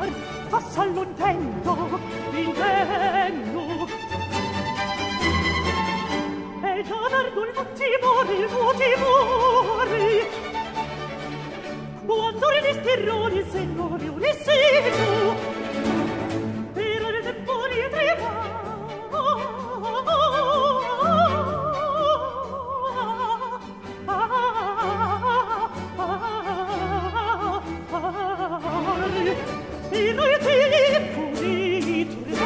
fa s'allontendo l'inverno. E già nardo il timore, quando gli stirroni il Signore Ulissino per il tempo di e noi tempo di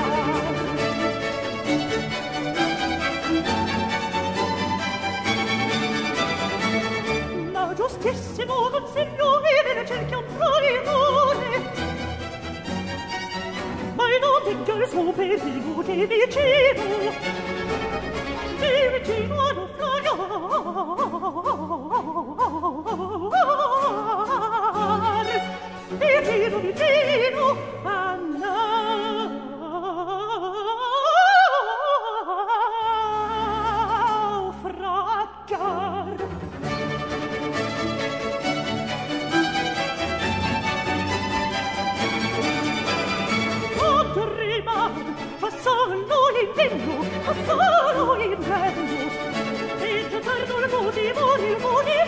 ma giustissimo consiglio vive cerchia un traitore, ma non tenga il suo perino di vicino a naufragare, vicino a naufragare. Fa solo l'inverno, fa solo l'inverno, e già tardo il motivo